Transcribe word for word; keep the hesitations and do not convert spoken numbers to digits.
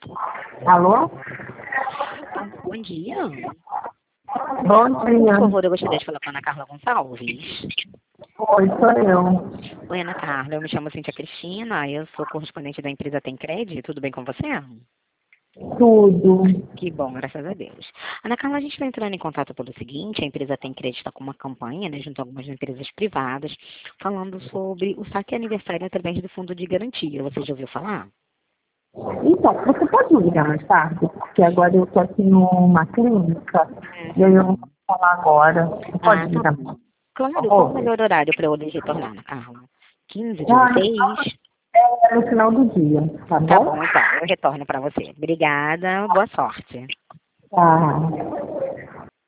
Alô? Bom dia. Bom Por dia. favor, eu gostaria de falar com a Ana Carla Gonçalves. Oi, sou eu. Oi, Ana Carla, eu me chamo Cíntia Cristina, eu sou correspondente da empresa Tem Crédito, tudo bem com você? Tudo. Que bom, graças a Deus. Ana Carla, a gente está entrando em contato pelo seguinte, a empresa Tem Crédito está com uma campanha, né, junto a algumas empresas privadas, falando sobre o saque aniversário através do fundo de garantia. Você já ouviu falar? Então, você pode me ligar mais tarde? Porque agora eu estou aqui numa clínica e aí eu não posso falar agora. Você pode Ah, me tá ligar? bom. Claro, Por qual o favor? melhor horário para eu retornar, Ana Carla? quinze, Ah, dezesseis? é no final do dia, tá Tá bom? bom, então, eu retorno para você. Obrigada, boa sorte. Tá.